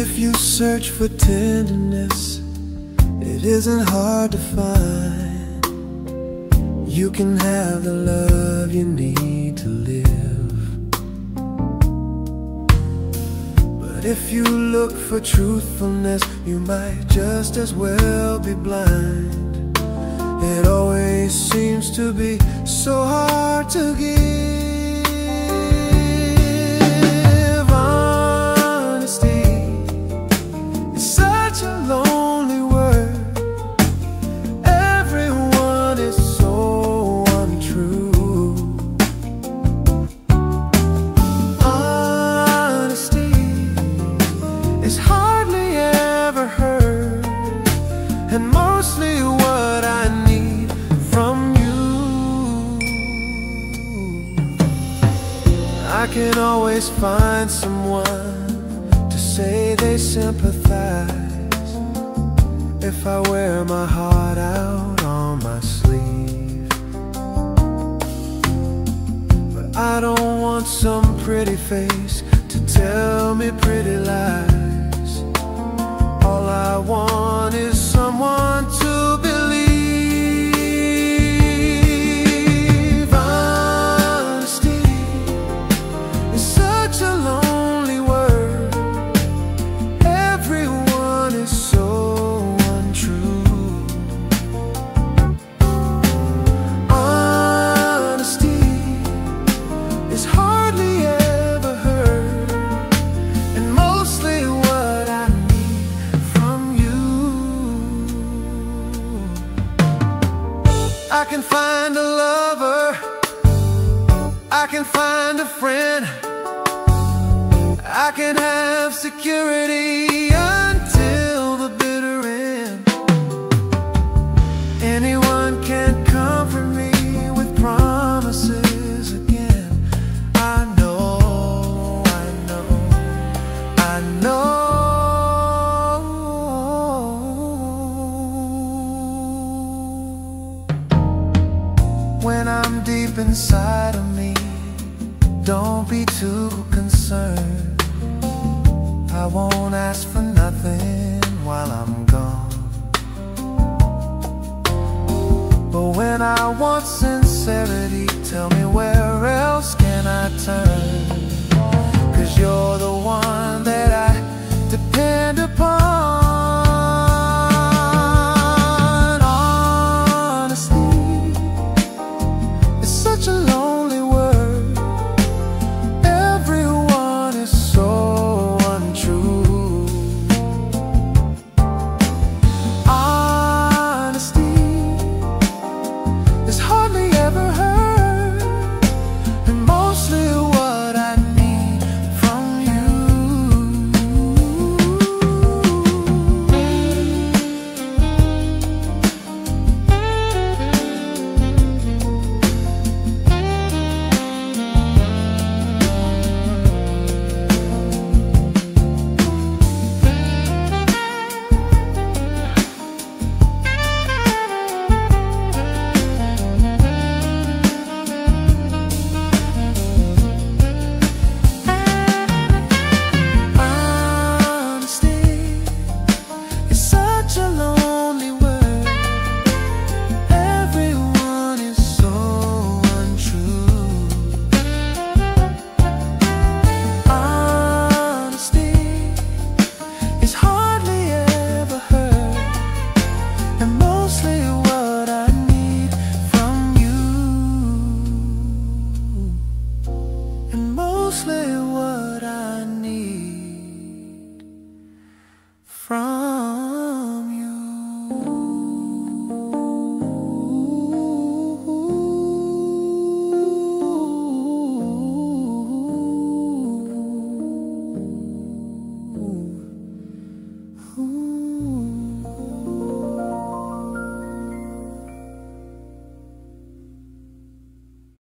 If you search for tenderness, it isn't hard to find. You can have the love you need to live. But if you look for truthfulness, you might just as well be blind. It always seems to be so hard to give. And mostly what I need from you. I can always find someone to say they sympathize if I wear my heart out on my sleeve. But I don't want some pretty face to tell me pretty lies. All I want is someone to believe. Honesty is such a lonely word. Everyone is so untrue. Honesty is hardly ever heard, and mostly what I need from you. I can find a lover, I can find a friend, I can have security until the bitter end. Anyone can comfort me with promises again. I know, I know, I know. When I'm deep inside of me, don't be too concerned. I won't ask for nothing while I'm gone. But when I want sincerity, tell me where else can I turn? 'Cause you're the one that I depend upon. Such a lonely word. Everyone is so untrue. Honesty is hardly ever heard, and mostly what I need from you. Mostly